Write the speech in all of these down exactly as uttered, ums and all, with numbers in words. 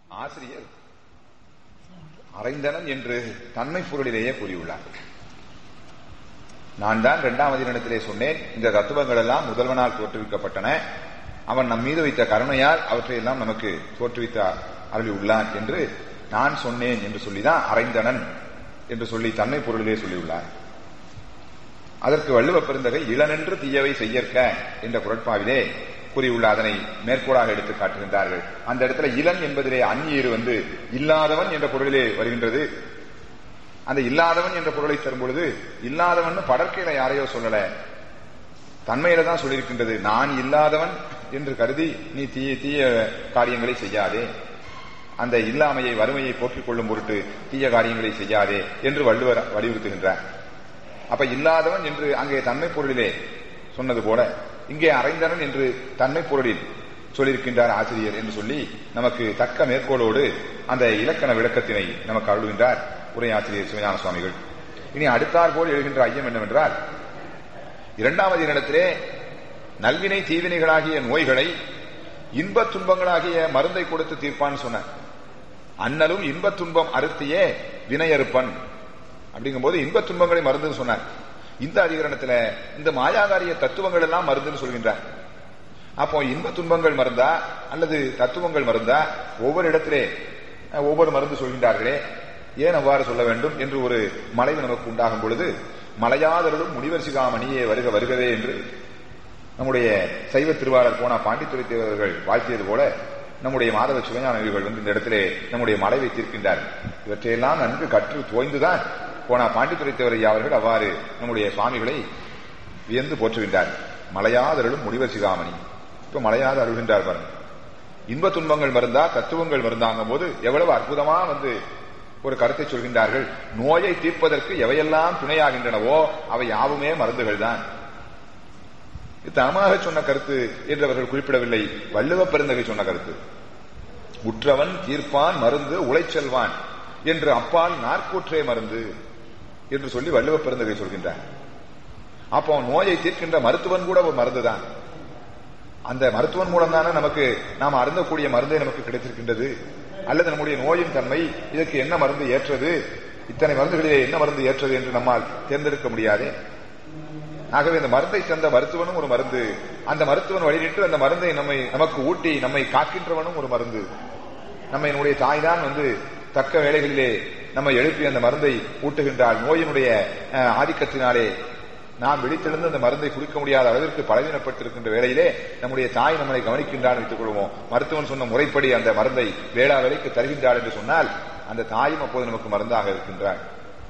ஆசிரியர் அறைந்தனன் என்று தன்மை பொருளிலேயே கூறியுள்ளார். நான் தான் இரண்டாவது இடத்திலே சொன்னேன், இந்த தத்துவங்கள் எல்லாம் முதல்வனால் தோற்றுவிக்கப்பட்டன, அவன் நம் மீது வைத்த கருணையால் அவற்றையெல்லாம் நமக்கு தோற்றுவித்த அருளி உள்ளான் என்று நான் சொன்னேன் என்று சொல்லிதான் அறைந்தனன் என்று சொல்லி தன்மை பொருளிலே சொல்லியுள்ளார். அதற்கு வள்ளுவ பெருந்தகை இளனென்று தீயவை செய்யற்க என்ற குரட்பாவிலே கூறியுள்ள அதனை மேற்கோளாக எடுத்து காட்டுகின்றார்கள். அந்த இடத்துல இளன் என்பதிலே அந்நீர் வந்து இல்லாதவன் என்ற பொருளிலே வருகின்றது. அந்த இல்லாதவன் என்ற பொருளை தரும் பொழுது இல்லாதவன் படற்கையில யாரையோ சொல்லல, தன்மையில தான் சொல்லியிருக்கின்றது. நான் இல்லாதவன் என்று கருதி நீ தீய தீய காரியங்களை செய்யாதே, அந்த இல்லாமையை வறுமையை போக்கிக் கொள்ளும் பொருட்டு தீய காரியங்களை செய்யாதே என்று வள்ளுவர் வலியுறுத்துகின்றார். அப்ப இல்லாதவன் என்று அங்கே தன்மை பொருளிலே சொன்னது போல இங்கே அறைந்தனன் என்று தன்மை பொருளில் சொல்லியிருக்கின்றார் ஆசிரியர் என்று சொல்லி நமக்கு தக்க மேற்கோளோடு அந்த இலக்கண விளக்கத்தினை நமக்கு அருள்கின்றார் உரையாசிரியர் சிவஞான சுவாமிகள். இனி அடுத்தாற் போல் எழுகின்ற ஐயம் என்னவென்றால், இரண்டாவது இடத்திலே நல்வினை தீவினைகளாகிய நோய்களை இன்பத் துன்பங்களாகிய மருந்தை கொடுத்து தீர்ப்பான்னு சொன்ன, அண்ணலும் இன்பத் துன்பம் அறுத்தியே வினையறுப்பன் அப்படிங்கும் போது இன்பத் துன்பங்களை மருந்துன்னு சொன்னார். இந்த அதிகரணத்துல இந்த மாயாகாரிய தத்துவங்கள் எல்லாம் மருந்துன்னு சொல்கின்றார். அப்போ இன்ப துன்பங்கள் மருந்தா அல்லது தத்துவங்கள் மருந்தா? ஒவ்வொரு இடத்திலே ஒவ்வொரு மருந்து சொல்கின்றார்களே, ஏன் அவ்வாறு சொல்ல வேண்டும் என்று ஒரு மலைவு நமக்கு உண்டாகும் பொழுது, மலையாதருளும் முனிவர் சிகாமணியே வருக வருகவே என்று நம்முடைய சைவ திருவாளர் போனா பாண்டித்துறை தேவர்கள் வாழ்த்தியது போல நம்முடைய மாதவ சிவஞானிகள் வந்து இந்த இடத்திலே நம்முடைய மலைவை தீர்க்கின்றார்கள். இவற்றையெல்லாம் நன்கு கற்று தோய்ந்துதான் போனா பாண்டித்துறை தேவரையா அவர்கள் அவ்வாறு நம்முடைய சுவாமிகளை வியந்து போற்றுகின்றார். மலையாதருளும் முனிவர் சிகாமணி, இப்ப மலையாத அருள்கின்றார் பாருங்க. இன்ப துன்பங்கள் மருந்தா தத்துவங்கள் மருந்தாங்கும் போது எவ்வளவு அற்புதமா வந்து ஒரு கருத்தை சொல்கின்றார்கள். நோயை தீர்ப்பதற்கு எவையெல்லாம் துணையாகின்றனவோ அவை யாவுமே மருந்துகள் தான். தாமாக சொன்ன கருத்து என்று அவர்கள் குறிப்பிடவில்லை, வள்ளுவ பெருந்தகை சொன்ன கருத்து. உற்றவன் தீர்ப்பான் மருந்து உழைச்செல்வான் என்று அப்பால் நாற்கூற்றே மருந்து என்று சொல்லி வள்ளுவ பெருந்தகை சொல்கின்றார். அப்போ நோயை தீர்க்கின்ற மருத்துவன் கூட ஒரு மருந்து தான். அந்த மருத்துவன் மூலம் தானே நமக்கு நாம் அருந்தக்கூடிய மருந்தே நமக்கு கிடைத்திருக்கின்றது. அல்லது நம்முடைய நோயின் தன்மை இதற்கு என்ன மருந்து ஏற்றது, இத்தனை மருந்துகளிலே என்ன மருந்து ஏற்றது என்று நம்மால் தேர்ந்தெடுக்க முடியாதே. ஆகவே இந்த மருந்தை தந்த மருத்துவனும் ஒரு மருந்து, அந்த மருத்துவன் வழிநிட்டு அந்த மருந்தை நம்மை நமக்கு ஊட்டி நம்மை காக்கின்றவனும் ஒரு மருந்து. நம்ம என்னுடைய தாய் தான் வந்து தக்க வேளைகளிலே நம்ம எழுப்பி அந்த மருந்தை ஊட்டுகின்றால், நோயினுடைய ஆதிக்கத்தினாலே நாம் விழித்தெழுந்து அந்த மருந்தை குடிக்க முடியாத அளவிற்கு பலவீனப்பட்டிருக்கின்ற வேளையிலே நம்முடைய தாய் நம்மளை கவனிக்கின்றான் வைத்துக் கொள்வோம். மருத்துவன் சொன்ன முறைப்படி அந்த மருந்தை வேளா வேலைக்கு தருகின்றாள் என்று சொன்னால் அந்த தாயும் அப்போது நமக்கு மருந்தாக இருக்கின்றாள்.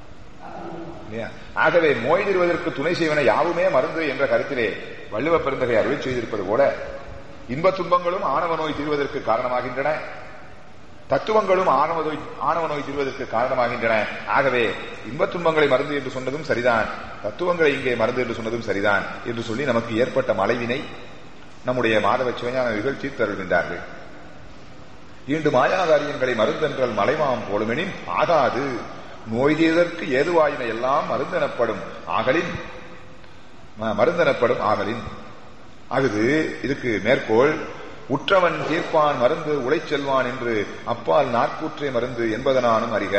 ஆகவே நோய் தீர்வதற்கு துணை செய்வன யாவுமே மருந்து என்ற கருத்திலே வள்ளுவ பெருந்தகை அருளி செய்திருப்பது போல, இன்ப துன்பங்களும் ஆணவ நோய் தீர்வதற்கு காரணமாகின்றன, தத்துவங்களும் ஆணவ நோய் ஆணவ நோய் தீர்வதற்கு காரணமாகின்றன. ஆகவே இன்பத் துன்பங்களை மருந்து என்று சொன்னதும் சரிதான், தத்துவங்களை இங்கே மருந்து என்று சொன்னதும் சரிதான் என்று சொல்லி நமக்கு ஏற்பட்ட மலைவினை நம்முடைய மாதவ சிவஞானிகள் தீர்த்தருகின்றார்கள். ஈண்டு மாயாகாரியங்களை மருந்தென்றல் மலைமாம் போலுமெனின் ஆகாது, நோய் தீர்தற்கு ஏதுவாயின எல்லாம் மருந்தெனப்படும் ஆகலின் மருந்தெனப்படும் ஆகலின் ஆகுது. இதுக்கு மேற்கோள், உற்றவன் தீர்ப்பான் மருந்து உழைச்செல்வான் என்று அப்பால் நாற்கூற்றே மருந்து என்பதனானும் அறிக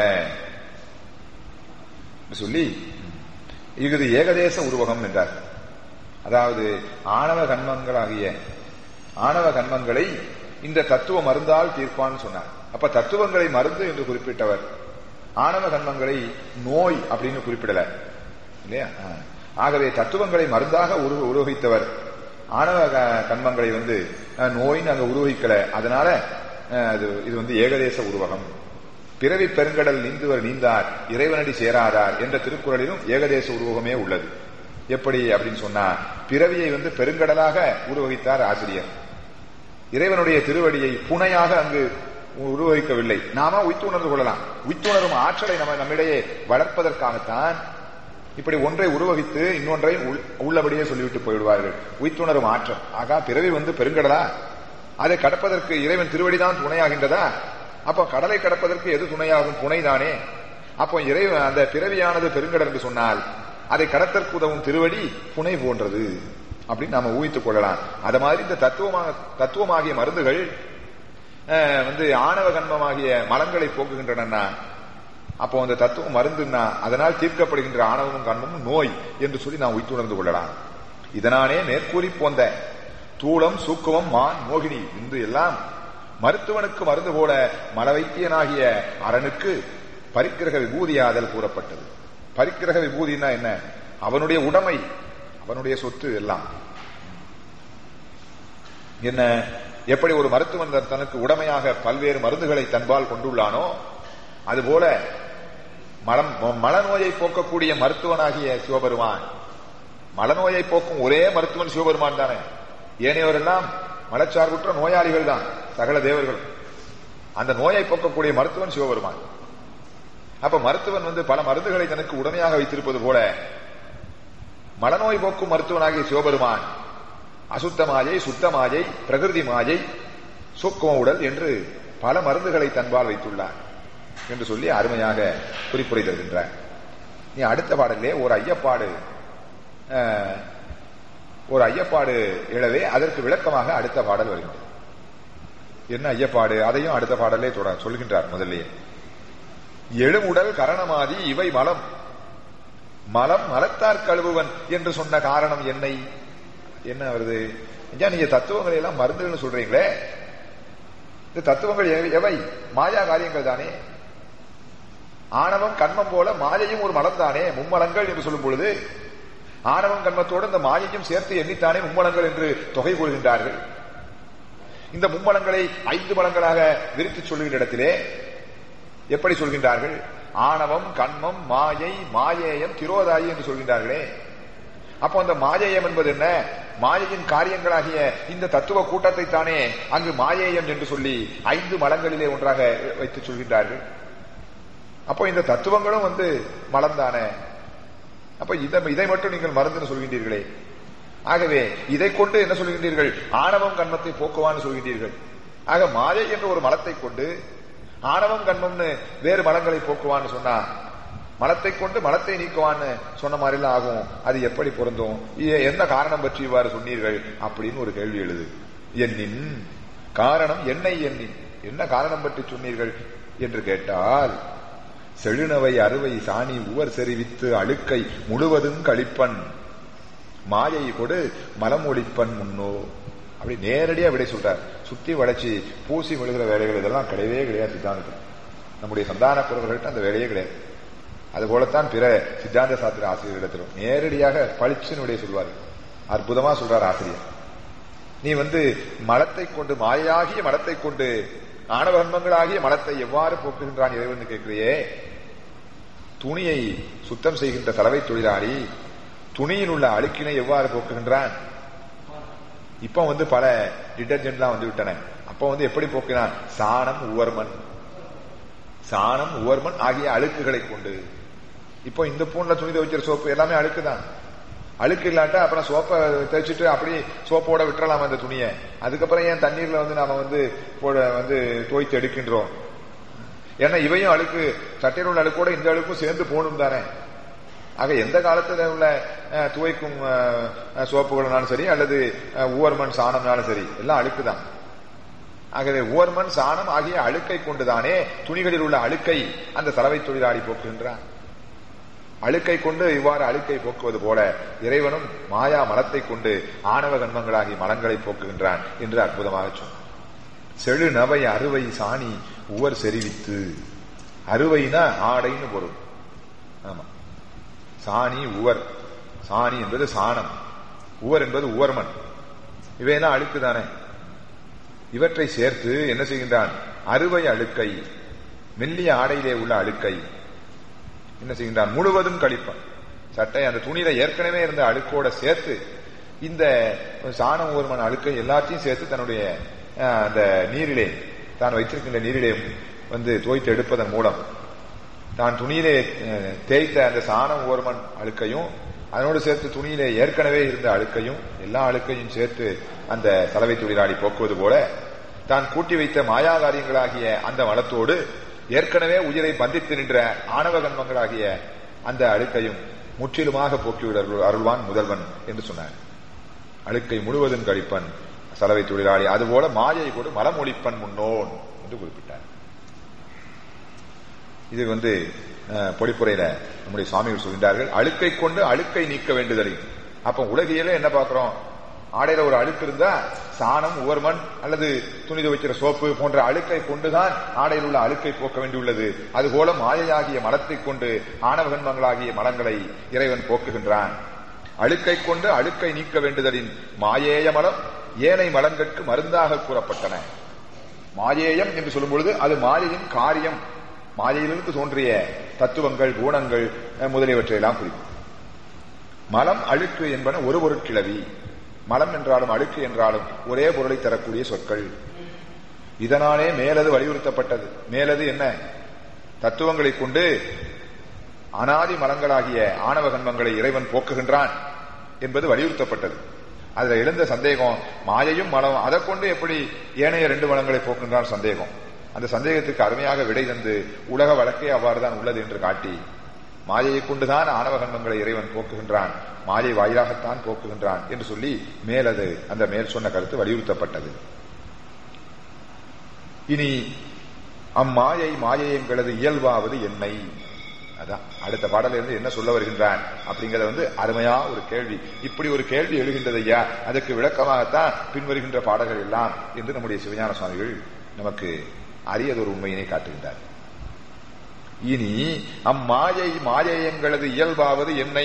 சொல்லி இது ஏகதேச உருவகம் என்றார். அதாவது ஆணவ கண்மங்களாகிய ஆணவ கண்மங்களை இந்த தத்துவ மருந்தால் தீர்ப்பான்னு சொன்னார். அப்ப தத்துவங்களை மருந்து என்று குறிப்பிட்டவர், ஆணவ கண்மங்களை நோய் அப்படின்னு குறிப்பிடல இல்லையா? ஆகவே தத்துவங்களை மருந்தாக உருவகித்தவர் ஆணவ கண்மங்களை வந்து நோயின்னு அங்க உருவகிக்கல. அதனால இது வந்து ஏகதேச உருவகம். பிறவி பெருங்கடல் நீந்துவர் நீந்தார் இறைவனடி சேராதார் என்ற திருக்குறளிலும் ஏகதேச உருவகமே உள்ளது. எப்படி அப்படின்னு சொன்னா, பிறவியை வந்து பெருங்கடலாக உருவகித்தார் ஆசிரியர், இறைவனுடைய திருவடியை புனையாக அங்கு உருவகிக்கவில்லை. நாம உய்த்துணர்ந்து கொள்ளலாம். உய்த்துணரும் ஆற்றலை நம்ம நம்மிடையே வளர்ப்பதற்காகத்தான் இப்படி ஒன்றை உருவகித்து இன்னொன்றை உள்ளபடியே சொல்லிவிட்டு போய்விடுவார்கள். உய்த்துணரும் ஆற்றல். ஆகா, பிறவி வந்து பெருங்கடலா, அதை கடப்பதற்கு இறைவன் திருவடிதான் துணையாகின்றதா? அப்போ கடலை கடப்பதற்கு எது துணையாகும்? புனைதானே. அப்போ இறைவன் அந்த பிறவியானது பெருங்கடல் என்று சொன்னால் அதை கடத்தற்கு உதவும் திருவடி புனை போன்றது அப்படின்னு நாம ஊகித்துக் கொள்ளலாம். அது மாதிரி இந்த தத்துவமாக தத்துவமாகிய மருந்துகள் வந்து ஆணவ கண்மமாகிய மலங்களை போக்குகின்றன. அப்போ அந்த தத்துவம் மருந்துன்னா அதனால் தீர்க்கப்படுகின்ற ஆணவமும் கண்மமும் நோய் என்று சொல்லி நாம் உய்த்துணர்ந்து கொள்ளலாம். இதனாலே மேற்கூறி போந்த தூளம் சூக்குவம் மான் மோகினி என்று எல்லாம் மருத்துவனுக்கு மருந்து போல மலவைத்தியனாகிய அரணுக்கு பரிக்கிரக விபூதியாதல் கூறப்பட்டது. பரிக்கிரக விபூதினா என்ன? அவனுடைய உடைமை, அவனுடைய சொத்து எல்லாம். என்ன, எப்படி ஒரு மருத்துவன் தனக்கு உடைமையாக பல்வேறு மருந்துகளை தன்பால் கொண்டுள்ளானோ அதுபோல மலம் மலநோயை போக்கக்கூடிய மருத்துவனாகிய சிவபெருமான், மலநோயை போக்கும் ஒரே மருத்துவன் சிவபெருமான் தானே. ஏனையோரெல்லாம் மலச்சார்புற்ற நோயாளிகள் தான், சகல தேவர்கள். அந்த நோயை போக்கக்கூடிய மருத்துவன் சிவபெருமான். அப்ப மருத்துவன் வந்து பல மருந்துகளை தனக்கு உடமையாக வைத்திருப்பது போல மலநோய் போக்கும் மருத்துவனாகிய சிவபெருமான் அசுத்த மாயை, சுத்த மாயை, பிரகிருதி மாயை, சூக்கும உடல் என்று பல மருந்துகளை தன்பால் வைத்துள்ளார் என்று சொல்லி அருமையாக குறிப்புரை தருகின்றார். நீ அடுத்த பாடலே ஒரு ஐயப்பாடு ஒரு ஐயப்பாடு எழவே அதற்கு விளக்கமாக அடுத்த பாடல் வருகின்றது. என்ன ஐயப்பாடு? அதையும் அடுத்த பாடலே சொல்கின்றார். முதல்ல எழுமுடல் கரணமாதி இவை மலம், மலம் மலத்தார் கழுவுவன் என்று சொன்ன காரணம் என்னை என்ன வருது? நீங்க தத்துவங்களை எல்லாம் மருந்துகள் சொல்றீங்களே, இந்த தத்துவங்கள் எவை? மாயா காரியங்கள் தானே. ஆணவம் கண்மம் போல மாயையும் ஒரு மலம் தானே. மும்மலங்கள் என்று சொல்லும் பொழுது ஆணவம் கண்மத்தோடு இந்த மாயையும் சேர்த்து எண்ணித்தானே மும்மலங்கள் என்று தொகை கூறுகின்றார்கள். இந்த மும்மலங்களை ஐந்து மலங்களாக விரித்து சொல்லுகின்ற இடத்திலே எப்படி சொல்கின்றார்கள்? ஆணவம் கண்மம் மாயை மாயேயம் திரோதாயி என்று சொல்கின்றார்களே. அப்போ அந்த மாயேயம் என்பது என்ன? மாயையின் காரியங்களாகிய இந்த தத்துவ கூட்டத்தை தானே அங்கு மாயேயம் என்று சொல்லி ஐந்து மலங்களிலே ஒன்றாக வைத்து சொல்கின்றார்கள். அப்போ இந்த தத்துவங்களும் வந்து மலம் தானே. அப்ப இதை மட்டும் நீங்கள் மறந்துன்னு சொல்கின்றீர்களே. ஆகவே இதை கொண்டு என்ன சொல்கின்றீர்கள்? ஆணவம் கண்மத்தை போக்குவான்னு சொல்கின்றீர்கள். ஆக மாயை என்ற ஒரு மலத்தை கொண்டு ஆணவம் கண்மம்னு வேறு மலங்களை போக்குவான்னு சொன்னா மலத்தை கொண்டு மலத்தை நீக்குவான்னு சொன்ன மாதிரிலாம் ஆகும். அது எப்படி பொருந்தும்? என்ன காரணம் பற்றி இவ்வாறு சொன்னீர்கள் அப்படின்னு ஒரு கேள்வி எழுது. எண்ணின் காரணம் என்னை எண்ணின் என்ன காரணம் பற்றி சொன்னீர்கள் என்று கேட்டால், செழுநவை அறுவை சாணி உவர் செறிவித்து அழுக்கை முழுவதும் கழிப்பன் மாயை கொடு மலம் ஒழிப்பன் முன்னோ. அப்படி நேரடியா விடை சொல்றார். சுத்தி வளைச்சி பூசி விழுகிற வேலைகள் இதெல்லாம் கிடையவே கிடையாது சித்தாந்தத்தில். நம்முடைய சந்தான குறவர்கள்ட்ட அந்த வேலையே கிடையாது. அதுபோலத்தான் பிற சித்தாந்த சாஸ்திர ஆசிரியர்களிடத்திலும் நேரடியாக பளிச்சுன்னு விடைய சொல்வார். அற்புதமா சொல்றார் ஆசிரியர். நீ வந்து மலத்தை கொண்டு மாயாகிய மலத்தை கொண்டு ஆணவன்மங்களாகிய மலத்தை எவ்வாறு போக்குகின்றான் இறைவன் கேட்கிறியே. துணியை சுத்தம் செய்கின்ற சலவை தொழிலாளி துணியில் உள்ள அழுக்கினை எவ்வாறு போக்குகின்றான்? இப்ப வந்து பல டிடர்ஜென்ட்லாம் வந்து விட்டன. அப்ப வந்து எப்படி போக்கினான்? சாணம் உவர்மன் சாணம் உவர்மன் ஆகிய அழுக்குகளை கொண்டு. இப்போ இந்த பூன்ல துணி துவைக்கிற சோப்பு எல்லாமே அழுக்குதான். அழுக்கு இல்லாட்டா அப்புறம் சோப்பை தேய்ச்சிட்டு அப்படி சோப்போட விட்டுறலாம் அந்த துணியை. அதுக்கப்புறம் ஏன் தண்ணீர்ல வந்து நாம வந்து வந்து துவைத்து எடுக்கின்றோம்? ஏன்னா இவையும் அழுக்கு, சட்டையில் உள்ள அழுக்கோட இந்த அழுக்கும் சேர்ந்து போகணும் தானே. ஆக எந்த காலத்துல உள்ள துவைக்கும் சோப்புகள்னாலும் சரி அல்லது ஊவர்மண் சாணம்னாலும் சரி எல்லாம் அழுக்குதான். ஆகவே ஊவர்மண் சாணம் ஆகிய அழுக்கை கொண்டுதானே துணிகளில் உள்ள அழுக்கை அந்த சலவை தொழிலாளி போக்குகின்றான். அழுக்கை கொண்டு இவ்வாறு அழுக்கை போக்குவது போல இறைவனும் மாயா மலத்தை கொண்டு ஆணவ கண்மங்களாகி மலங்களை போக்குகின்றான் என்று அற்புதமாக சொன்னார். செழு நவை அறுவை சாணி உவர் செறிவித்து. அறுவைனா ஆடைன்னு பொருள். ஆமா, சாணி உவர். சாணி என்பது சாணம், உவர் என்பது உவர்மன். இவையெல்லாம் அழுக்குதானே. இவற்றை சேர்த்து என்ன செய்கின்றான்? அறுவை அழுக்கை, மெல்லிய ஆடையிலே உள்ள அழுக்கை என்ன செய்கின்றான்? முழுவதும் கழிப்பன். சட்டை அந்த துணியில ஏற்கனவே இருந்த அழுக்கோட சேர்த்து இந்த சாணம் ஊர்மன் அழுக்கை எல்லாத்தையும் சேர்த்து தன்னுடைய அந்த நீரிலே தான் வைத்திருக்கின்ற நீரிலே வந்து துவைத்து எடுப்பதன் மூலம் தான் துணியிலே தேய்த்த அந்த சாணம் ஊர்மன் அழுக்கையும் அதனோடு சேர்த்து துணியிலே ஏற்கனவே இருந்த அழுக்கையும் எல்லா அழுக்கையும் சேர்த்து அந்த சலவை தொழிலாளி போக்குவது போல தான் கூட்டி வைத்த மாயா காரியங்களாகிய அந்த மலத்தோடு ஏற்கனவே உயிரை பந்தித்து நின்ற ஆணவ கண்மங்களாகிய அந்த அழுக்கையும் முற்றிலுமாக போக்கிவிட அருள்வான் முதல்வன் என்று சொன்னார். அழுக்கை முழுவதும் கழிப்பன் சலவை தொழிலாளி. அதுபோல மாயை கொடு மலமொழிப்பன் முன்னோன் என்று குறிப்பிட்டார். இது வந்து பொழிப்புரையில நம்முடைய சுவாமிகள் சொல்கின்றார்கள். அழுக்கை கொண்டு அழுக்கை நீக்க வேண்டுதலின். அப்ப உலகியல என்ன பார்க்கிறோம்? ஆடையில ஒரு அழுக்கு இருந்தா சாணம், உவர்மண் அல்லது துணி துவைக்கிற சோப்பு போன்ற அழுக்கை கொண்டுதான் ஆடையில் உள்ள அழுக்கை போக்க வேண்டியுள்ளது. அதுபோல மாயையாகிய மலத்தை கொண்டு ஆணவகன்மங்களாகிய மலங்களை இறைவன் போக்குகின்றான். அழுக்கை கொண்டு அழுக்கை நீக்க வேண்டுதலின் மாயேய மலம் ஏனை மலங்களுக்கு மருந்தாக கூறப்பட்டன. மாயேயம் என்று சொல்லும் பொழுது அது மாயையின் காரியம், மாயையிலிருந்து தோன்றிய தத்துவங்கள், குணங்கள் முதலியவற்றையெல்லாம் குறிக்கும். மலம் அழுக்கு என்பன ஒரு பொருட்கிழவி. மலம் என்றாலும் அழுக்கு என்றாலும் ஒரே பொருளை தரக்கூடிய சொற்கள். இதனாலே மேலது வலியுறுத்தப்பட்டது. மேலது என்ன? தத்துவங்களை கொண்டு அனாதி மலங்களாகிய ஆணவ கன்மங்களை இறைவன் போக்குகின்றான் என்பது வலியுறுத்தப்பட்டது. அதுல எழுந்த சந்தேகம், மாயையும் மலம், அதை கொண்டு எப்படி ஏனைய ரெண்டு மலங்களை போக்குகின்றான் சந்தேகம். அந்த சந்தேகத்துக்கு அருமையாக விடை தந்து உலக வழக்கே அவ்வாறுதான் உள்ளது என்று காட்டி, மாயையை கொண்டுதான் ஆணவ கன்மங்களை இறைவன் போக்குகின்றான், மாயை வாயிலாகத்தான் போக்குகின்றான் என்று சொல்லி மேலது அந்த மேல் சொன்ன கருத்து வலியுறுத்தப்பட்டது. இனி அம்மாயை மாயையங்களது இயல்பாவது என்னை, அதான் அடுத்த பாடலிருந்து என்ன சொல்ல வருகின்றான் அப்படிங்கறத வந்து அருமையா ஒரு கேள்வி. இப்படி ஒரு கேள்வி எழுகின்றது ஐயா, அதற்கு விளக்கமாகத்தான் பின்வருகின்ற பாடல்கள் எல்லாம் என்று நம்முடைய சிவஞான சுவாமிகள் நமக்கு அரியதொரு உண்மையினை காட்டுகின்றார். இனி அம்மாயை மாயையங்களது இயல்பாவது என்னை,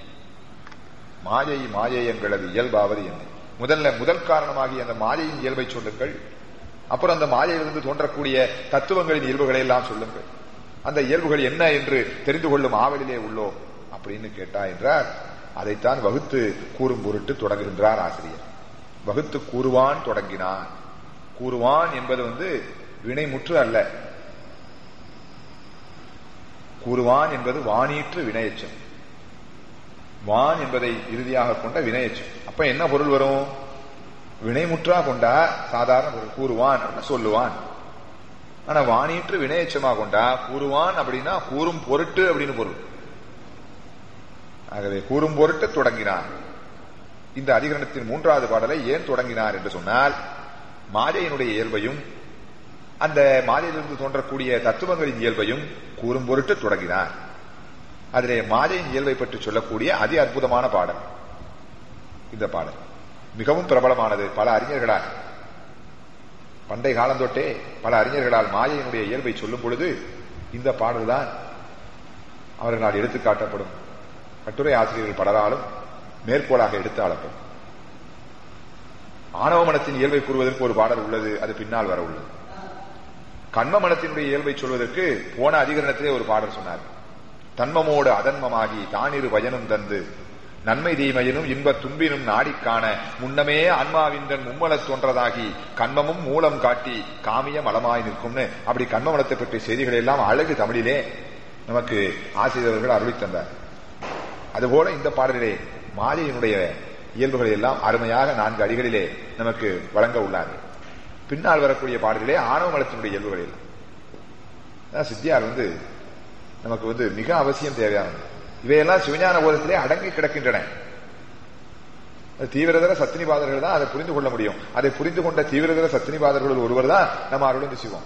மாயை மாயையங்களது இயல்பாவது என்னை. முதல்ல முதல் காரணமாகி அந்த மாயையின் இயல்பை சொல்லுங்கள். அப்புறம் அந்த மாயையிலிருந்து தோன்றக்கூடிய தத்துவங்களின் இயல்புகளை எல்லாம் சொல்லுங்கள். அந்த இயல்புகள் என்ன என்று தெரிந்து கொள்ளும் ஆவலிலே உள்ளோம் அப்படின்னு கேட்டா என்றார். அதைத்தான் வகுத்து கூறும் பொருட்டு தொடங்குகின்றார் ஆசிரியர். வகுத்து கூறுவான் தொடங்கினான். கூறுவான் என்பது வந்து வினைமுற்று அல்ல. கூறுவான் என்பது வானீற்று வினையச்சம். வான் என்பதை இறுதியாக கொண்ட வினையச்சம். அப்ப என்ன பொருள் வரும்? வினைமுற்றா கொண்டா சாதாரண பொருள் கூறுவான் சொல்லுவான். ஆனா வானீற்று வினையச்சமா கொண்டா கூறுவான் அப்படின்னா கூறும் பொருட்டு அப்படின்னு பொருள். ஆகவே கூறும் பொருட்டு தொடங்கினார். இந்த அதிகரணத்தின் மூன்றாவது பாடலை ஏன் தொடங்கினார் என்று சொன்னால், மாயையினுடைய இயல்பையும் அந்த மாயையிலிருந்து தோன்றக்கூடிய தத்துவங்களின் இயல்பையும் கூறும் பொருட்டு தொடங்கினார். அதிலே மாயையின் இயல்பை பற்றி சொல்லக்கூடிய அதி அற்புதமான பாடல் இந்த பாடல். மிகவும் பிரபலமானது. பல அறிஞர்களால், பண்டை காலந்தொட்டே பல அறிஞர்களால் மாயையினுடைய இயல்பை சொல்லும் பொழுது இந்த பாடல் தான் அவர்களால் எடுத்துக்காட்டப்படும். கட்டுரை ஆசிரியர்கள் பலராலும் மேற்கோளாக எடுத்து ஆளப்படும். ஆணவ மனத்தின் இயல்பை கூறுவதற்கு ஒரு பாடல் உள்ளது, அது பின்னால் வர உள்ளது. கண்ம மனத்தினுடைய இயல்பை சொல்வதற்கு போன அதிகரணத்திலே ஒரு பாடல் சொன்னார். தன்மமோடு அதன்மமாகி தானிரு பயனும் தந்து நன்மை தீமையினும் இன்ப தும்பினும் நாடிக்காண முன்னமே ஆன்மாவின் மும்மலத் தோன்றதாகி கண்மமும் மூலம் காட்டி காமிய மலமாய் நிற்கும்னு அப்படி கண்ம மலத்தை பற்றிய செய்திகள் எல்லாம் அழகு தமிழிலே நமக்கு ஆசிரியர்கள் அருளி தந்தார். அதுபோல இந்த பாடலிலே மாயையினுடைய இயல்புகளை எல்லாம் அருமையாக நான்கு அடிகளிலே நமக்கு வழங்க உள்ளார்கள். பின்னால் வரக்கூடிய பாடலிலே ஆணவ மலத்தினுடைய இயல்புகள் எல்லாம் சித்தியார் வந்து நமக்கு வந்து மிக அவசியம் தேவையானது. இவையெல்லாம் சிவஞான போதத்திலே அடங்கி கிடக்கின்றன. தீவிரதர சத்தினிபாதர்கள் தான் அதை புரிந்து கொள்ள முடியும். அதை புரிந்து கொண்ட தீவிரதர சத்தினிபாதர்கள் ஒருவர் தான் நம்ம அருளந்தி சிவம்.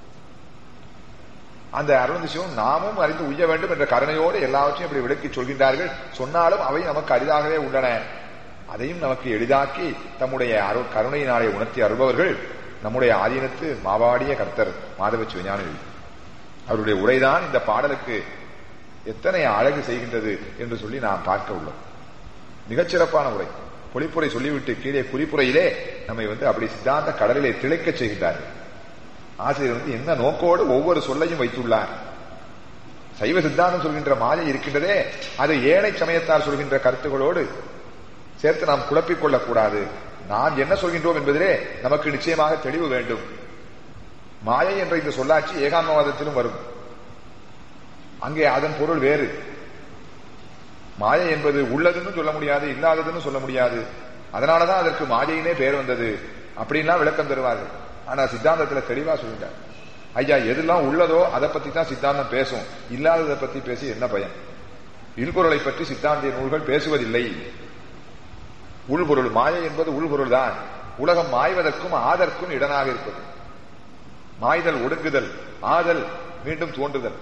அந்த அருளந்தி சிவம் நாமும் அறிந்து உய்ய வேண்டும் என்ற கருணையோடு எல்லாவற்றையும் இப்படி விளக்கி சொல்கின்றார்கள். சொன்னாலும் அவை நமக்கு அரிதாகவே உள்ளன. அதையும் நமக்கு எளிதாக்கி தம்முடைய அருள் கருணையினாலே உணர்த்தி அருள்பவர்கள் நம்முடைய ஆதீனத்து மாவாடிய கர்த்தர் மாதவ சிவஞான. அவருடைய உரைதான் இந்த பாடலுக்கு எத்தனை அழகு செய்கின்றது என்று சொல்லி நாம் பார்க்க உள்ளோம். மிகச்சிறப்பான உரை. பொழிப்புரை சொல்லிவிட்டு கீழே குறிப்புரையிலே நம்மை வந்து அப்படி சித்தாந்த கடலிலே திளைக்க செய்கின்றார்கள். ஆசிரியர் வந்து என்ன நோக்கோடு ஒவ்வொரு சொல்லையும் வைத்துள்ளார். சைவ சித்தாந்தம் சொல்கின்ற மாயை இருக்கின்றதே, அது ஏழை சமயத்தார் சொல்கின்ற கருத்துகளோடு சேர்த்து நாம் குழப்பிக் கொள்ளக்கூடாது. நாம் என்ன சொல்கின்றோம் என்பதிலே நமக்கு நிச்சயமாக தெளிவு வேண்டும். மாயை என்ற இந்த சொல்லாட்சி ஏகாந்தவாதத்திலும் வரும். அங்கே அதன் பொருள் வேறு. மாயை என்பது உள்ளதுன்னு சொல்ல முடியாது, இல்லாததுன்னு சொல்ல முடியாது. அதனாலதான் அதற்கு மாயையினே பேர் வந்தது அப்படின்லாம் விளக்கம் தருவார்கள். ஆனா சித்தாந்தத்துல தெளிவா சொல்லிட்டார். ஐயா, எதெல்லாம் உள்ளதோ அதை பத்தி தான் சித்தாந்தம் பேசும், இல்லாததை பத்தி பேசி என்ன பயன்? இல்பொருளை பற்றி சித்தாந்திய நூல்கள் பேசுவதில்லை. உள்பொருள் மாயை என்பது உள்பொருள் தான். உலகம் மாய்வதற்கும் ஆதற்கும் இடனாக இருப்பது. மாய்தல் ஒடுங்குதல், ஆதல் மீண்டும் தோன்றுதல்.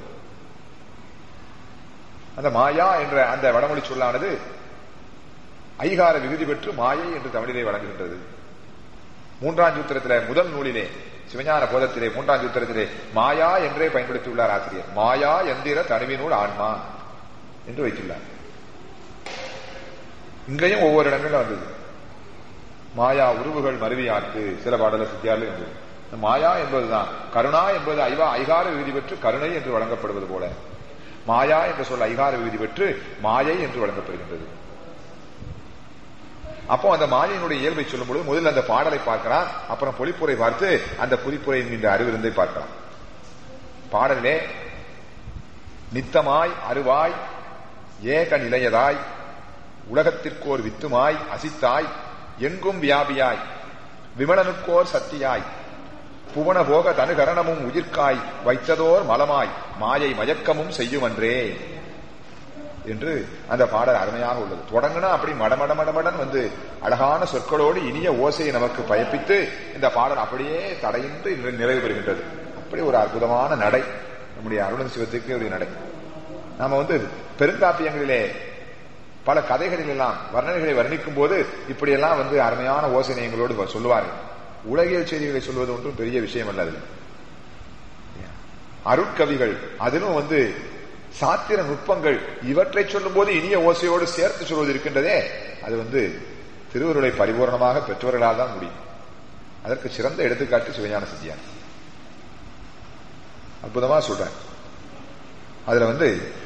அந்த மாயா என்ற அந்த வடமொழி சொல்லானது ஐகார விகுதி பெற்று மாயை என்று தமிழிலே வழங்குகின்றது. மூன்றாம் சூத்திரத்திலே முதல் நூலிலே சிவஞான போதத்திலே மூன்றாம் சூத்திரத்திலே மாயா என்றே பயன்படுத்தியுள்ளார் ஆசிரியர். மாயா எந்திர தனிவினூல் ஆன்மா என்று வைத்துள்ளார். இங்கேயும் ஒவ்வொரு இடங்களில் வந்தது. மாயா உருவுகள் மருவியாக்கு சில பாடல சித்தியால் இருந்தது. மாயா என்பதுதான் கருணா என்பது ஐவா ஐகார விகுதி பெற்று கருணை என்று வழங்கப்படுவது போல மாயா என்ற சொல் ஐகார விகுதி பெற்று மாயை என்று வழங்கப்படுகின்றது. அப்போ அந்த மாயையினுடைய இயல்பை சொல்லும் பொழுது முதலில் அந்த பாடலை பார்க்கலாம், அப்புறம் பொழிப்புரை பார்த்து அந்த பொழிப்புரை என்கின்ற அறிவிருந்தை பார்க்கலாம். பாடலே நித்தமாய் அருவாய் ஏக நிலையதாய் உலகத்திற்கோர் வித்துமாய் அசித்தாய் எங்கும் வியாபியாய் விமலனுக்கோர் சத்தியாய் புவன போக தனுகரணமும் உயிர்க்காய் வைத்ததோர் மலமாய் மாயை மயக்கமும் செய்யுமன்றே என்று அந்த பாடல் அருமையாக உள்ளது. தொடங்கினா அப்படி மடமட மடமடன் வந்து அழகான சொற்களோடு இனிய ஓசையை நமக்கு பயப்பித்து இந்த பாடல் அப்படியே தடையின்றி நிறைவு பெறுகின்றது. அப்படி ஒரு அற்புதமான நடை நம்முடைய அருணன் சிவத்துக்கு ஒரு நடை. நாம வந்து பெருங்காப்பியங்களிலே பல கதைகளில் எல்லாம் வர்ணனைகளை வர்ணிக்கும் போது இப்படியெல்லாம் வந்து அருமையான ஓசையங்களோடு சொல்லுவார்கள். உலகியல் செய்திகளை சொல்வது ஒன்றும் பெரிய விஷயம் அல்ல. அதில் அருட்கவிகள் அதிலும் வந்து சாத்திர நுட்பங்கள் இவற்றை சொல்லும் போது இனிய ஓசையோடு சேர்த்து சொல்வது இருக்கின்றதே, அது வந்து திருவருளை பரிபூர்ணமாக பெற்றவர்களால் தான் முடியும். அதற்கு சிறந்த எடுத்துக்காட்டு சிவஞான சித்தியார். அற்புதமா சொல்றேன். அதுல வந்து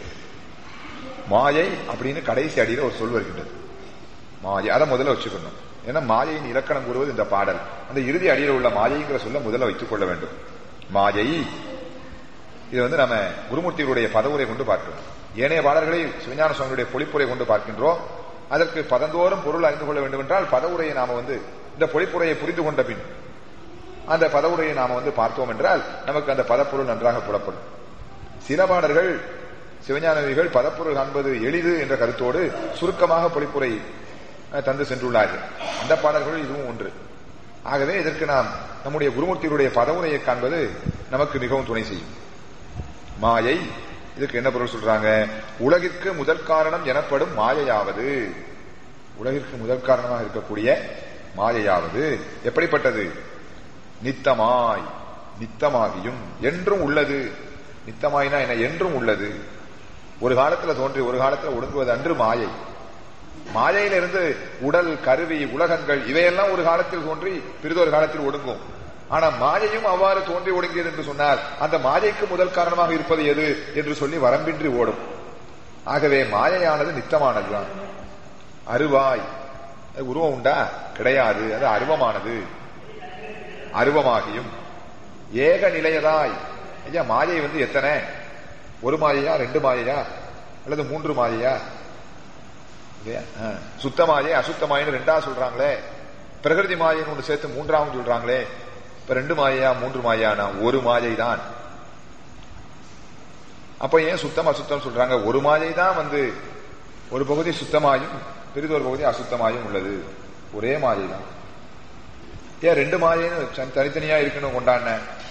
மாயை அப்படின்னு கடைசி அடியில ஒரு சொல் வருகின்றது. மாயை அதை முதல்ல வச்சுக்கணும். ஏன்னா மாயையின் இலக்கணம் கூறுவது இந்த பாடல். அந்த இறுதி அடியில் உள்ள மாயைங்கிற சொல்ல முதல்ல வைத்துக் கொள்ள வேண்டும். மாயை இது வந்து நம்ம குருமூர்த்திகளுடைய பதவுரை கொண்டு பார்க்கிறோம். ஏனைய பாடல்களை சிவஞான சுவாமியுடைய பொழிப்புரை கொண்டு பார்க்கின்றோம். அதற்கு பதந்தோறும் பொருள் அறிந்து கொள்ள வேண்டும் என்றால் பதவுரையை நாம வந்து இந்த பொழிப்புரையை புரிந்து கொண்ட பின் அந்த பதவுரையை நாம வந்து பார்த்தோம் என்றால் நமக்கு அந்த பதப்பொருள் நன்றாக புலப்படும். சில பாடல்கள் சிவஞானிகள் பதப்பொருள் காண்பது எளிது என்ற கருத்தோடு சுருக்கமாக பொழிப்புரை தந்து சென்றுள்ளார்கள். அந்த பாடல்கள் இதுவும் ஒன்று. ஆகவே இதற்கு நாம் நம்முடைய குருமூர்த்திகளுடைய பதவுரையை காண்பது நமக்கு மிகவும் துணை செய்யும். மாயை இதுக்கு என்ன பொருள் சொல்றாங்க? உலகிற்கு முதல் காரணம் எனப்படும் மாயையாவது, உலகிற்கு முதல் காரணமாக இருக்கக்கூடிய மாயையாவது எப்படிப்பட்டது? நித்தமாய், நித்தமாகியும் என்றும் உள்ளது. நித்தமாயினா என்ன? என்றும் உள்ளது. ஒரு காலத்துல தோன்றி ஒரு காலத்துல ஒடுங்குவது அன்று மாயை. மாயையிலிருந்து உடல், கருவி, உலகங்கள் இவையெல்லாம் ஒரு காலத்தில் தோன்றி பிறிதொரு காலத்தில் ஒடுங்கும். ஆனா மாயையும் அவ்வாறு தோன்றி ஒடுங்கியது என்று சொன்னால் அந்த மாயைக்கு முதல் காரணமாக இருப்பது எது என்று சொல்லி வரம்பின்றி ஓடும். ஆகவே மாயையானது நித்தமானதுதான். அருவாய் உருவம் உண்டா? கிடையாது. அது அருவமானது. அருவமாகியும் ஏக நிலையதாய். ஐயா மாயை வந்து எத்தனை? ஒரு மாயையா, ரெண்டு மாயையா, அல்லது மூன்று மாயையா? சுத்தமாயை அசுத்தமாயின்னு ரெண்டா சொல்றாங்களே. பிரகிருதி மாயைன்னு ஒன்று சேர்த்து மூன்றாவது சொல்றாங்களே. இப்ப ரெண்டு மாயையா மூன்று மாயானா? ஒரு மாயை தான். அப்ப ஏன் சுத்தம் அசுத்தம் சொல்றாங்க? ஒரு மாயை தான் வந்து ஒரு பகுதி சுத்தமாயும் பெரிதொரு பகுதி அசுத்தமாயும் உள்ளது. ஒரே மாயை தான். ஏன் ரெண்டு மாயைன்னு தனித்தனியா இருக்கணும் கொண்டாடின?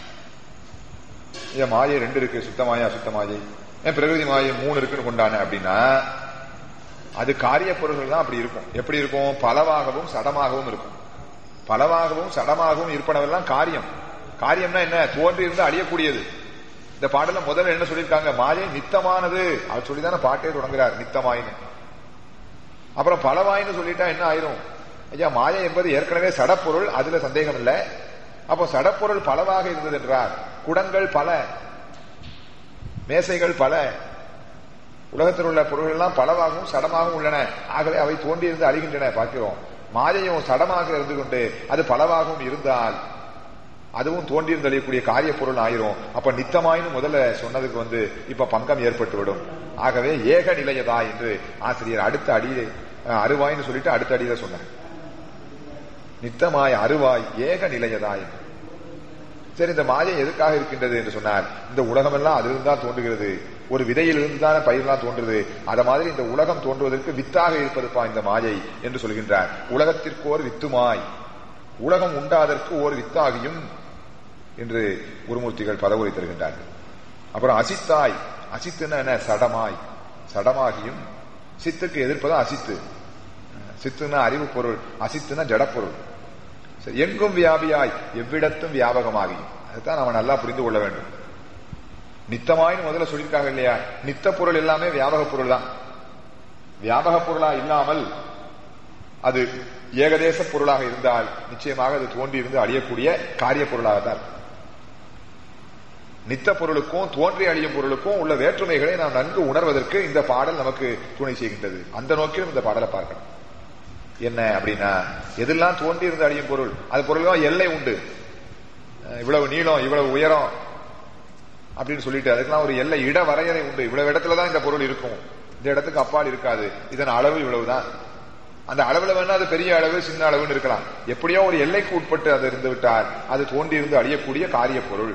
ஏன் மாயை ரெண்டு இருக்கு, சுத்தமாயை அசுத்தமாயை. ஏன் பிரகிருதி மாயை மூணு இருக்குன்னு கொண்டாடின அப்படின்னா அது காரிய பொருள்கள் தான் அப்படி இருக்கும். எப்படி இருக்கும்? பலவாகவும் சடமாகவும் இருக்கும். பலவாகவும் சடமாகவும் இருப்பனவெல்லாம் காரியம். காரியம்னா என்ன? தோன்றி இருந்து அழியக்கூடியது. இந்த பாடல முதல்ல என்ன சொல்லியிருக்காங்க? மாயை நித்தமானது. அவர் சொல்லிதான பாட்டே தொடங்குறார், நித்தமாயின்னு. அப்புறம் பலவாயின்னு சொல்லிட்டா என்ன ஆயிரும்? ஐயா மாயை என்பது ஏற்கனவே சடப்பொருள், அதுல சந்தேகம் இல்லை. அப்போ சடப்பொருள் பலவாக இருந்தது என்றார். குடங்கள் பல, மேசைகள் பல, உலகத்தில் உள்ள பொருள்கள் எல்லாம் பலவாகவும் சடமாகவும் உள்ளன. ஆகவே அவை தோன்றி இருந்து அழிகின்றன பார்க்கிறோம். மாயையும் சடமாக இருந்து கொண்டு அது பலவாகவும் இருந்தால் அதுவும் தோன்றியிருந்து அழியக்கூடிய காரிய பொருள் ஆயிரும். அப்ப நித்தமாயின்னு முதல்ல சொன்னதுக்கு வந்து இப்ப பங்கம் ஏற்பட்டுவிடும். ஆகவே ஏக நிலையதா என்று ஆசிரியர் அடுத்த அடியை அருவாய்னு சொல்லிட்டு அடுத்த அடியில சொன்னார். நித்தமாய் அருவாய் ஏக நிலையதா என்று. சரி, இந்த மாயை எதுக்காக இருக்கின்றது என்று சொன்னார். இந்த உலகம் எல்லாம் அதிலிருந்து தான் தோன்றுகிறது. ஒரு விதையிலிருந்து தானே பயிரெல்லாம் தோன்றுது. அத மாதிரி இந்த உலகம் தோன்றுவதற்கு வித்தாக இருப்பதுப்பா இந்த மாயை என்று சொல்கின்றார். உலகத்திற்கோர் வித்துமாய். உலகம் உண்டாதற்கு ஓர் வித்தாகியும் என்று குருமூர்த்திகள் பதவுரை தருகின்றார்கள். அப்புறம் அசித்தாய், அசித்துன்னா என்ன? சடமாய், சடமாகியும். சித்துக்கு எதிர்ப்பதான் அசித்து. சித்துனா அறிவு பொருள், அசித்துனா ஜடப்பொருள். எங்கும் வியாபியாய், எவ்விடத்தும் வியாபகமாகியும். அதுதான் நம்ம நல்லா புரிந்து கொள்ள வேண்டும். நித்தமாயின்னு முதல்ல சொல்லியிருக்காங்க இல்லையா? நித்த பொருள் எல்லாமே வியாபக பொருள் தான். வியாபக பொருளா இல்லாமல் அது ஏகதேச பொருளாக இருந்தால் நிச்சயமாக அது தோன்றி இருந்து அழியக்கூடிய காரிய பொருளாகத்தான். நித்த பொருளுக்கும் தோன்றி அழியும் பொருளுக்கும் உள்ள வேற்றுமைகளை நாம் நன்கு உணர்வதற்கு இந்த பாடல் நமக்கு துணை செய்கின்றது. அந்த நோக்கிலும் இந்த பாடலை பார்க்கணும். என்ன அப்படின்னா, எதெல்லாம் தோன்றி இருந்து அழியும் பொருள், அது பொருள் எல்லை உண்டு. இவ்வளவு நீளம், இவ்வளவு உயரம் அப்படின்னு சொல்லிட்டு அதுக்கெல்லாம் ஒரு எல்லை, இட வரையறை உண்டு. இவ்வளவு இடத்துலதான் இந்த பொருள் இருக்கும், இந்த இடத்துக்கு அப்பால் இருக்காது, இதன் அளவு இவ்வளவுதான். அந்த அளவுல வேணா அது பெரிய அளவு சின்ன அளவுன்னு இருக்கலாம். எப்படியோ ஒரு எல்லைக்கு உட்பட்டு அது இருந்து விட்டால் அது தோன்றி இருந்து அழியக்கூடிய காரிய பொருள்.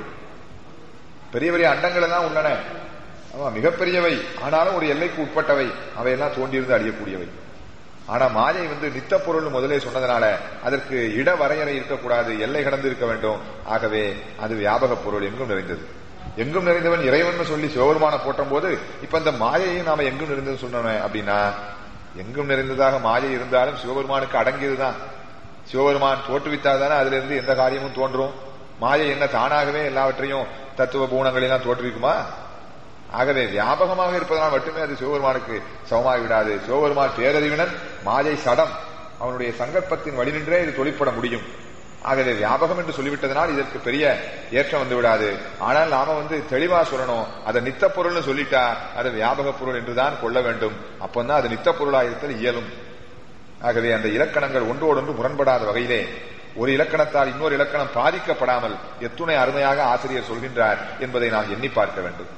பெரிய பெரிய அண்டங்கள் எல்லாம் உள்ளன, ஆமா மிகப்பெரியவை, ஆனாலும் ஒரு எல்லைக்கு உட்பட்டவை, அவையெல்லாம் தோன்றியிருந்து அழியக்கூடியவை. ஆனா மாயை வந்து நித்த பொருள் முதலே சொன்னதுனால அதற்கு இட வரையறை இருக்கக்கூடாது, எல்லை கடந்து இருக்க வேண்டும். ஆகவே அது வியாபக பொருள், எங்கும் நிறைந்தது. எங்கும் நிறைந்தவன் இறைவன் சொல்லி சிவபெருமான போட்டும் போது இப்ப இந்த மாயையும் நாம எங்கும் நிறைந்தது சொன்னோம் அப்படின்னா, எங்கும் நிறைந்ததாக மாயை இருந்தாலும் சிவபெருமானுக்கு அடங்கியதுதான். சிவபெருமான் தோற்றுவித்தாதானே அதுல இருந்து எந்த காரியமும் தோன்றும். மாயை என்ன தானாகவே எல்லாவற்றையும் தத்துவ பூணங்களெல்லாம் தோற்றுவிக்குமா? ஆகவே வியாபகமாக இருப்பதனால் மட்டுமே அது சிவபெருமானுக்கு சமமாகி விடாது. சிவபெருமான் பேரறிவினன், மாயை சடம், அவனுடைய சங்கல்பத்தின் வழி நின்றே இது தொழிற்பட முடியும். ஆகவே வியாபகம் என்று சொல்லிவிட்டதனால் இதற்கு பெரிய ஏற்றம் வந்து விடாது. ஆனால் நாம வந்து தெளிவா சொல்லணும், அதை நித்த பொருள்னு சொல்லிட்டா அது வியாபக பொருள் என்றுதான் கொள்ள வேண்டும். அப்பந்தான் அது நித்த பொருளாயிருத்தல் இயலும். ஆகவே அந்த இலக்கணங்கள் ஒன்றோடொன்று முரண்படாத வகையிலே ஒரு இலக்கணத்தால் இன்னொரு இலக்கணம் பாதிக்கப்படாமல் எத்துணை அருமையாக ஆசிரியர் சொல்கின்றார் என்பதை நாம் எண்ணி பார்க்க வேண்டும்.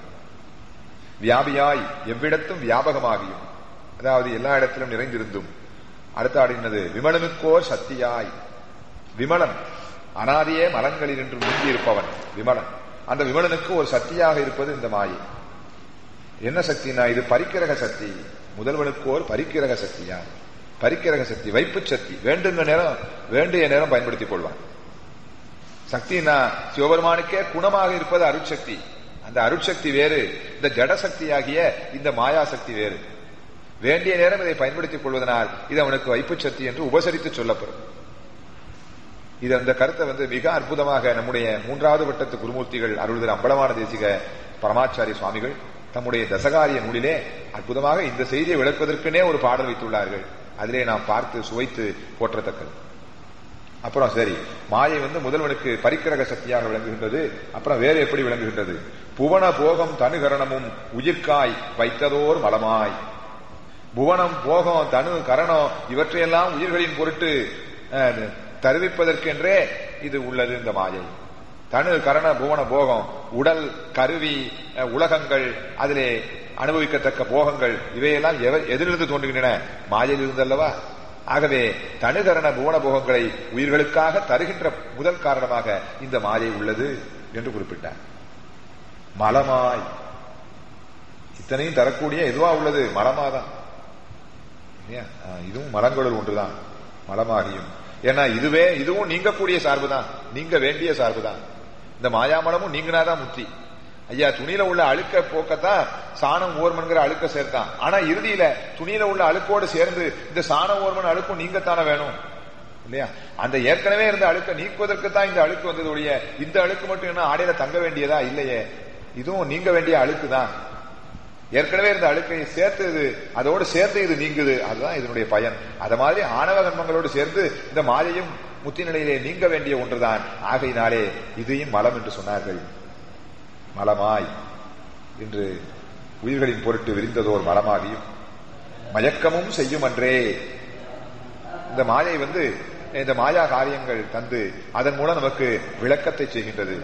வியாபியாய், எவ்விடத்தும் வியாபகமாகியும், அதாவது எல்லா இடத்திலும் நிறைந்திருந்தும். அடுத்த ஆடினது விமலனுக்கோர் சக்தியாய். விமலன் அனாதியே மலங்களில் என்று நீங்கி இருப்பவன் விமலன். அந்த விமலனுக்கு ஒரு சக்தியாக இருப்பது இந்த மாயை. என்ன சக்தினா, இது பரிக்கிரக சக்தி. முதல்வனுக்கோர் பரிக்கிரக சக்தியா. பரிக்கிரக சக்தி, வைப்பு சக்தி. வேண்டுங்க நேரம் வேண்டிய நேரம் பயன்படுத்திக் கொள்வான். சக்தினா சிவபெருமானுக்கே குணமாக இருப்பது அருட்சக்தி. அந்த அருட்சக்தி வேறு, இந்த ஜடசக்தியாகிய இந்த மாயா சக்தி வேறு. வேண்டிய நேரம் இதை பயன்படுத்திக் கொள்வதனால் இது அவனுக்கு வைப்பு சக்தி என்று உபசரித்து சொல்லப்படும். இது அந்த கருத்தை வந்து மிக அற்புதமாக நம்முடைய மூன்றாவது வட்டத்து குருமூர்த்திகள் அருள்தர் அம்பலமான தேசிக பரமாச்சாரிய சுவாமிகள் தம்முடைய தசகாரிய நூலிலே அற்புதமாக இந்த செய்தியை விளக்குவதற்குனே ஒரு பாடல் வைத்துள்ளார்கள். அதிலே நாம் பார்த்து சுவைத்து போற்றத்தக்கது. அப்புறம் சரி, மாயை வந்து முதல்வனுக்கு பரிக்கிரக சக்தியாக விளங்குகின்றது. அப்புறம் வேறு எப்படி விளங்குகின்றது? புவன போகம் தனுகரணமும் உயிர்காய் வைத்ததோர் மலமாய். புவனம், போகம், தனு, கரணம் இவற்றையெல்லாம் உயிர்களின் பொருட்டு தருவிப்பதற்கென்றே இது உள்ளது இந்த மாயை. தனு, கரண, புவன, போகம், உடல், கருவி, உலகங்கள், அதிலே அனுபவிக்கத்தக்க போகங்கள் இவையெல்லாம் எதிலிருந்து தோன்றுகின்றன? மாயையில் இருந்தல்லவா. ஆகவே தனுகரண புவன போகங்களை உயிர்களுக்காக தருகின்ற முதல் காரணமாக இந்த மாயை உள்ளது என்று குறிப்பிட்டார். மலமாய், இத்தனையும் தரக்கூடிய எதுவா உள்ளது? மலமாதான். இதுவும் மலங்களுள் ஒன்றுதான், மலமாகியும். ஏன்னா இதுவே இதுவும் நீங்கக்கூடிய சார்பு தான், நீங்க வேண்டிய சார்பு தான். இந்த மாயாமலமும் நீங்கினாதான் முத்தி. ஐயா, துணியில உள்ள அழுக்க போக்கத்தான் சாணம் ஓர்மன்கிற அழுக்க சேர்த்தான். ஆனா இறுதியில துணியில உள்ள அழுக்கோடு சேர்ந்து இந்த சாண ஓர்மன் அழுக்கும் நீங்கத்தானே வேணும் இல்லையா? அந்த ஏற்கனவே இருந்த அழுக்க நீக்குவதற்கு தான் இந்த அழுக்கு வந்ததுடைய இந்த அழுக்கு மட்டும் என்ன ஆடையில தங்க வேண்டியதா? இல்லையே, இதுவும் நீங்க வேண்டிய அழுக்கு தான். ஏற்கனவே இருந்த அழுக்கை சேர்த்து இது அதோடு சேர்த்து இது நீங்குது, அதுதான் இதனுடைய பயன். அத மாதிரி ஆணவ கர்மங்களோடு சேர்ந்து இந்த மாயையும் முத்தி நிலையிலே நீங்க வேண்டிய ஒன்றுதான். ஆகையினாலே இதையும் மலம் என்று சொன்னார்கள். மலமாய் என்று உயிர்களின் பொருட்டு விரிந்ததோர் மலமாகியும் மயக்கமும் செய்யும் அன்றே. இந்த மாயை வந்து இந்த மாயா காரியங்கள் தந்து அதன் மூலம் நமக்கு விளக்கத்தை செய்கின்றது.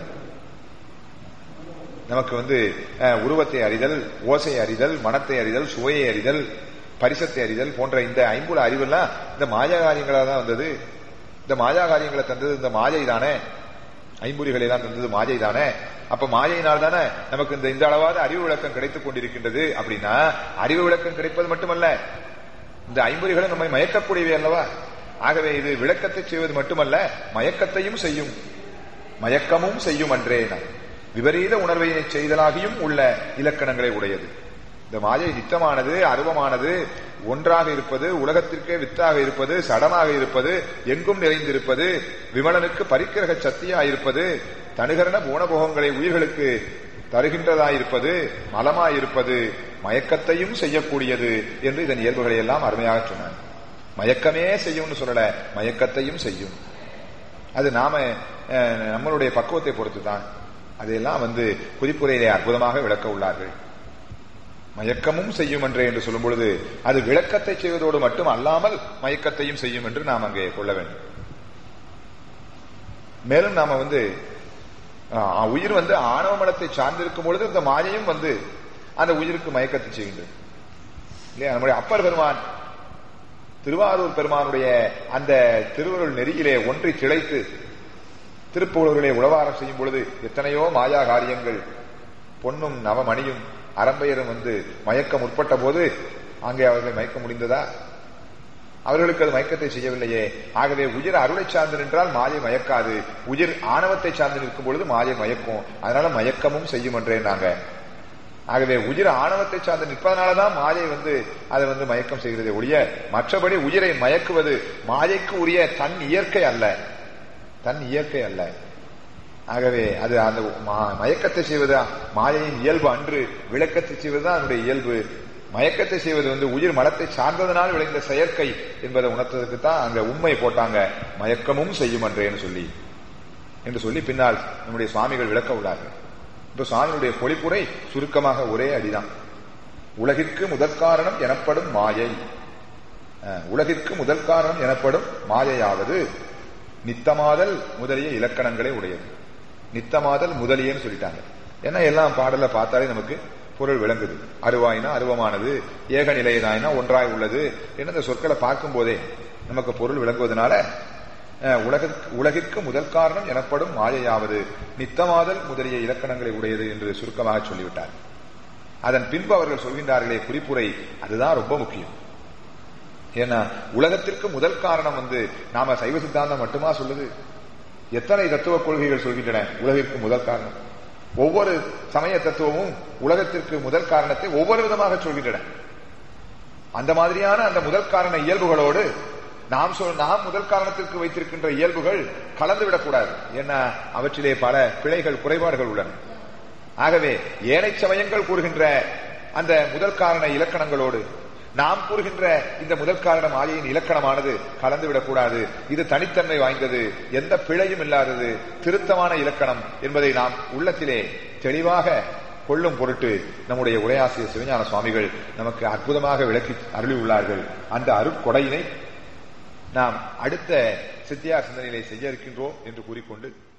நமக்கு வந்து உருவத்தை அறிதல், ஓசை அறிதல், மனத்தை அறிதல், சுவையை அறிதல், பரிசத்தை அறிதல் போன்ற இந்த ஐம்புல அறிவெல்லாம் இந்த மாயா காரியங்களாக தான் வந்தது. இந்த மாயா காரியங்களை தந்தது இந்த மாயை தானே. ஐம்புரிகளை எல்லாம் தந்தது மாயை தானே. அப்ப மாயையினால் தானே நமக்கு இந்த இந்த அளவாத அறிவு விளக்கம் கிடைத்துக் கொண்டிருக்கின்றது. அப்படின்னா அறிவு விளக்கம் கிடைப்பது மட்டுமல்ல, இந்த ஐம்புரிகளை நம்மை மயக்கக்கூடியவை அல்லவா. ஆகவே இது விளக்கத்தை செய்வது மட்டுமல்ல, மயக்கத்தையும் செய்யும், மயக்கமும் செய்யும் அன்றே. விபரீத உணர்வை செய்தலாகியும் உள்ள இலக்கணங்களை உடையது. இந்த மாயை நித்தமானது, அருவமானது, ஒன்றாக இருப்பது, உலகத்திற்கே வித்தாக இருப்பது, சடமாக இருப்பது, எங்கும் நிறைந்திருப்பது, விமலனுக்கு பரிக்கிரக சக்தியாயிருப்பது, தனுகரண போனபோகங்களை உயிர்களுக்கு தருகின்றதாயிருப்பது, மலமாயிருப்பது, மயக்கத்தையும் செய்யக்கூடியது என்று இதன் இயல்புகளை எல்லாம் அருமையாக சொன்னார். மயக்கமே செய்யும்னு சொல்லல, மயக்கத்தையும் செய்யும். அது நாம நம்மளுடைய பக்குவத்தை பொறுத்து தான். அதையெல்லாம் வந்து குறிப்புரையிலே அற்புதமாக விளக்க உள்ளார்கள். மயக்கமும் செய்யும் என்றே என்று சொல்லும் பொழுது அது விளக்கத்தை செய்வதோடு மட்டும் அல்லாமல் மயக்கத்தையும் செய்யும் என்று நாம் அங்கே கொள்ள வேண்டும். மேலும் நாம வந்து உயிர் வந்து ஆணவ மலத்தை சார்ந்திருக்கும் பொழுது இந்த மாயையும் வந்து அந்த உயிருக்கு மயக்கத்தை செய்கின்றது இல்லையா? நம்முடைய அப்பர் பெருமான் திருவாரூர் பெருமானுடைய அந்த திருவருள் நெறியிலே ஒன்றி திளைத்து திருப்புகழூரிலே உழவாரம் செய்யும் பொழுது எத்தனையோ மாயா காரியங்கள் பொன்னும் நவமணியும் அரம்பையரும் வந்து மயக்கம் உட்பட்ட போது அங்கே அவர்களை மயக்க முடிந்ததா? அவர்களுக்கு அது மயக்கத்தை செய்யவில்லையே. ஆகவே உயிர் அருளை சார்ந்து நின்றால் மாயை மயக்காது, உயிர் ஆணவத்தை சார்ந்து நிற்கும் பொழுது மாயை மயக்கும். அதனால மயக்கமும் செய்யும் என்றே நாங்க. ஆகவே உயிர் ஆணவத்தை சார்ந்து நிற்பதனாலதான் மாயை வந்து அதை வந்து மயக்கம் செய்கிறதே ஒழிய மற்றபடி உயிரை மயக்குவது மாயைக்கு உரிய தன் இயற்கை அல்ல, தன் இயற்கை அல்ல. ஆகவே அது அந்த மயக்கத்தை செய்வது மாயையின் இயல்பு அன்று, விளக்கத்தை செய்வதுதான் அதனுடைய இயல்பு. மயக்கத்தை செய்வது வந்து உயிர் மலத்தை சார்ந்ததனால் விளைந்த செயற்கை என்பதை உணர்த்ததுக்கு தான் அங்க உண்மை போட்டாங்க, மயக்கமும் செய்யும் என்றேன்னு சொல்லி என்று சொல்லி பின்னால் நம்முடைய சுவாமிகள் விளக்க உள்ளார்கள். இப்ப சுவாமியுடைய பொழிப்புரை சுருக்கமாக ஒரே அடிதான். உலகிற்கு முதற் காரணம் எனப்படும் மாயை, உலகிற்கு முதல் காரணம் எனப்படும் மாயையாவது நித்தமாதல் முதலிய இலக்கணங்களே உடையது. நித்தமாதல் முதலியன்னு சொல்லிட்டாங்க. ஏன்னா எல்லாம் பாடல பார்த்தாலே நமக்கு பொருள் விளங்குது. அருவாயினா அருவமானது, ஏக நிலையதாயினா ஒன்றாய் உள்ளது என்ன இந்த சொற்களை பார்க்கும் போதே நமக்கு பொருள் விளங்குவதனால உலகிற்கு உலகிற்கு முதல் காரணம் எனப்படும் மாயையாவது நித்தமாதல் முதலிய இலக்கணங்களை உடையது என்று சுருக்கமாக சொல்லிவிட்டார். அதன் பின்பு அவர்கள் சொல்கின்றார்களே குறிப்புரை, அதுதான் ரொம்ப முக்கியம். ஏன்னா உலகத்திற்கு முதல் காரணம் வந்து நாம சைவ சித்தாந்தம் மட்டுமா சொல்லுது? எத்தனை தத்துவ கொள்கைகள் சொல்கின்றன உலகிற்கு முதல் காரணம்? ஒவ்வொரு சமய தத்துவமும் உலகத்திற்கு முதல் காரணத்தை ஒவ்வொரு விதமாக சொல்கின்றன. அந்த மாதிரியான அந்த முதல் காரண இயல்புகளோடு நாம் சொல் நாம் முதல் காரணத்திற்கு வைத்திருக்கின்ற இயல்புகள் கலந்துவிடக்கூடாது. ஏன்னா அவற்றிலே பல பிழைகள் குறைபாடுகள் உள்ளன. ஆகவே ஏனைய சமயங்கள் கூறுகின்ற அந்த முதல் காரண இலக்கணங்களோடு நாம் கூறுகின்ற இந்த முதல் காரணம் மாயையின் இலக்கணமானது கலந்துவிடக்கூடாது. இது தனித்தன்மை வாய்ந்தது, எந்த பிழையும் இல்லாதது, திருத்தமான இலக்கணம் என்பதை நாம் உள்ளத்திலே தெளிவாக கொள்ளும் பொருட்டு நம்முடைய உரையாசிரியர் சிவஞான சுவாமிகள் நமக்கு அற்புதமாக விளக்கி அருளியுள்ளார்கள். அந்த அருட்கொடையினை நாம் அடுத்த சித்தியார் சிந்தனையிலே செய்ய இருக்கின்றோம் என்று கூறிக்கொண்டு